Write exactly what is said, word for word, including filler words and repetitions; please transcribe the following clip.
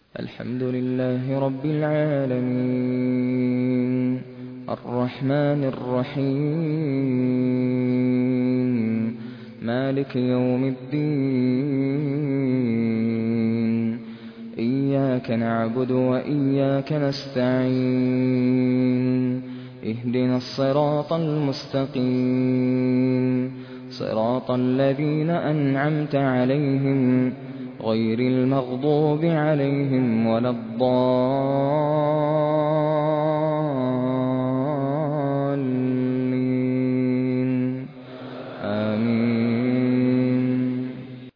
الحمد لله رب العالمين الرحمن الرحيم مالك يوم الدين إياك نعبد وإياك نستعين اهدنا الصراط المستقيم صراط الذين أنعمت عليهم غير المغضوب عليهم ولا الضالين